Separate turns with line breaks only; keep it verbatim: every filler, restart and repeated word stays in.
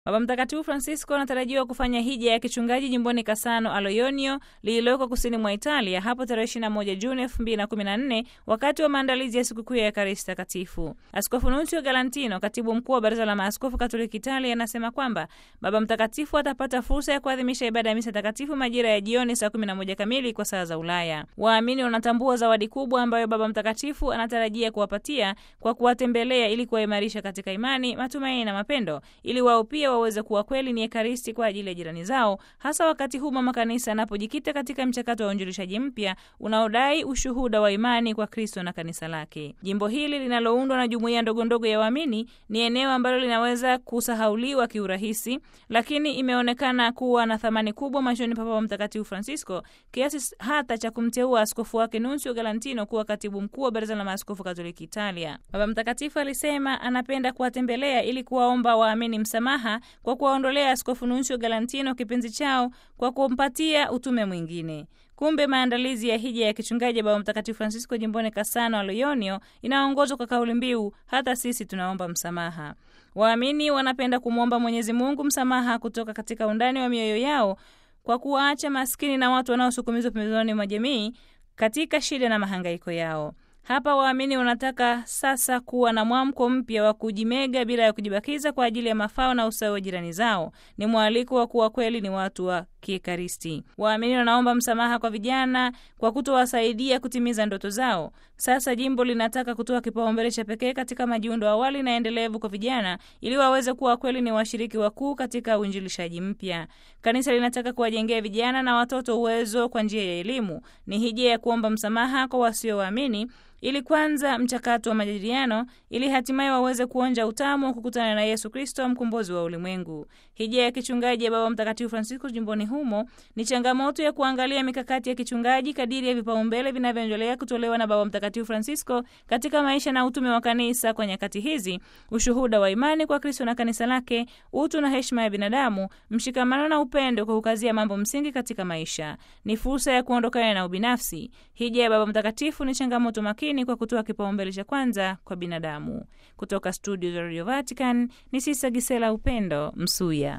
Baba Mtakatifu Francisco anatarajiwa kufanya hija ya kichungaji jimboni Cassano Aloionio lililoko kusini mwa Italia hapo tarehe ishirini na moja Juni elfu mbili na kumi na nne wakati wa maandalizi ya sikukuu ya Ekaristi Takatifu. Askofu Nunzio Galantino, katibu mkuu wa Baraza la Maaskofu Katoliki Italia, anasema kwamba Baba Mtakatifu atapata fursa ya kuadhimisha ibada ya misa takatifu majira ya jioni saa kumi na moja kamili kwa saa za Ulaya. Waamini wanatambua zawadi kubwa ambayo Baba Mtakatifu anatarajia kuwapatia kwa kuwatembelea ili kuwaimarisha katika imani, matumaini na mapendo, ili wao pia waweze kuwa kweli ni Ekaristi kwa ajili ya jirani zao, hasa wakati huu mama kanisa anapojikita katika mchakato wa uinjilishaji mpya unaodai ushuhuda wa imani kwa Kristo na kanisa lake. Jimbo hili linaloundwa na jumuiya ndogondogo ya waamini ni eneo ambalo linaweza kusahauliwa kiurahisi, lakini imeonekana kuwa na thamani kubwa machoni pa Baba Mtakatifu Francisco kiasi hata cha kumteua askofu wake Nunzio Galantino kuwa katibu mkuu wa Baraza la Maaskofu Katoliki Italia. Baba Mtakatifu alisema anapenda kuwatembelea ili kuwaomba waamini msamaha kwa kuwaondolea askofu Nunzio Galantino kipenzi chao kwa kumpatia utume mwingine. Kumbe maandalizi ya hija ya kichungaji Baba Mtakatifu Francisco jimboni Cassano Aloionio inaongozwa kwa kauli mbiu hata sisi tunaomba msamaha. Waamini wanapenda kumwomba Mwenyezi Mungu msamaha kutoka katika undani wa mioyo yao kwa kuwaacha maskini na watu wanaosukumizwa pembezoni mwa jamii katika shida na mahangaiko yao. Hapa waamini wanataka sasa kuwa na mwamko mpya wa kujimega bila ya kujibakiza kwa ajili ya mafao na usawa wa jirani zao. Ni mwaliko wa kuwa kweli ni watu wa kiekaristi. Waamini wanaomba msamaha kwa vijana kwa kutowasaidia kutimiza ndoto zao. Sasa jimbo linataka kutoa kipaumbele cha pekee katika majiundo awali na endelevu kwa vijana ili waweze kuwa kweli ni washiriki wakuu katika uinjilishaji mpya. Kanisa linataka kuwajengea vijana na watoto uwezo kwa njia ya elimu. Ni hija ya kuomba msamaha kwa wasiowaamini ili kwanza mchakato wa majadiliano ili hatimaye waweze kuonja utamu wa kukutana na Yesu Kristo, mkombozi wa ulimwengu. Hija ya kichungaji ya Baba Mtakatifu Francisco jimboni humo ni changamoto ya kuangalia mikakati ya kichungaji kadiri ya vipaumbele vinavyoendelea kutolewa na Baba Mtakatifu Francisco katika maisha na utume wa kanisa kwa nyakati hizi: ushuhuda wa imani kwa Kristo na kanisa lake, utu na heshima ya binadamu, mshikamano na upendo kwa kukazia mambo msingi katika maisha. Ni fursa ya kuondokana na ubinafsi. Hija ya Baba Mtakatifu ni changamoto makini kwa kutoa kipaumbele cha kwanza kwa binadamu. Kutoka studio za Radio Vatican ni Sisa Gisela Upendo Msuya.